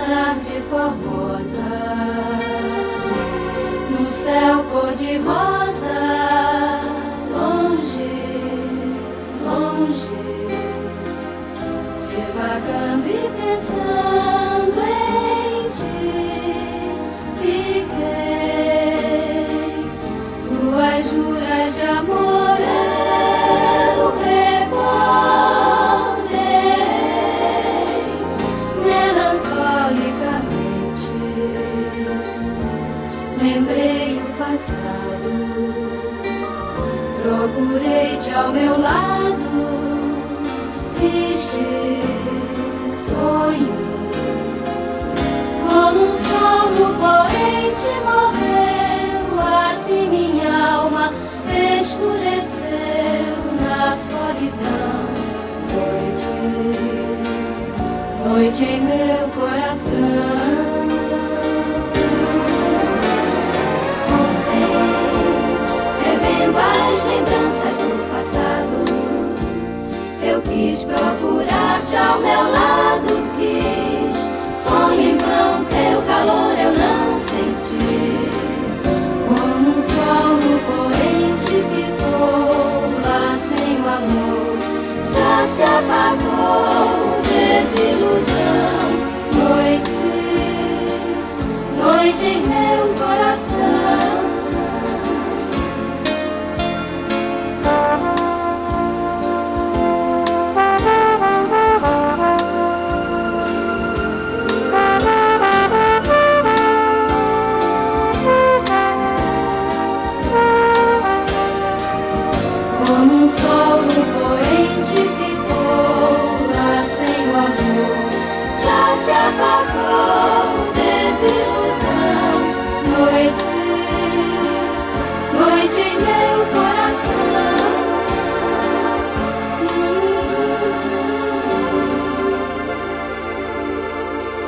tarde formosa, no céu cor-de-rosa, longe, longe, divagando e pensando em ti, fiquei. Tuas juras de amor eu recordei, melancolicamente lembrei o passado, procurei-te ao meu lado, triste sonho, como um sol no poente morreu, assim minha alma escureceu na solidão. Noite, noite em meu coração. Ontem, revendo as lembranças do passado, eu quis procurar-te ao meu lado, quis. Sonho em vão, teu calor eu não senti. Como um sol no poente ficou lá sem o amor, já se apagou, desilusão. Noite, noite em meu coração. Como um sol no poente ficou lá sem o amor, já se apagou.